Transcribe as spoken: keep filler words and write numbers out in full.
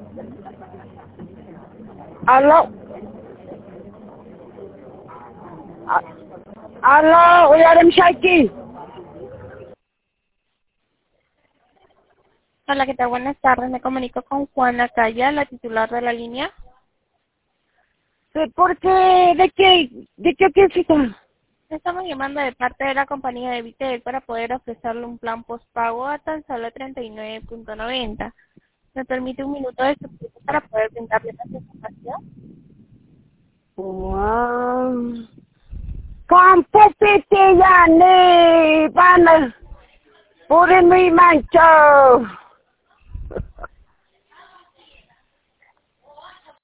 Aló. A- Aló, uyarım Shaki. Hola, ¿qué tal? Buenas tardes. Me comunico con Juana Calla, la titular de la línea. ¿Por qué? ¿De qué? ¿De qué piensas? Estamos llamando de parte de la compañía de Vitel para poder ofrecerle un plan postpago a tan solo treinta y nueve punto noventa. ¿Me permite un minuto de su tiempo para poder brindarle más información? Wow. Campo piti yani, pana. Puri mi mancho.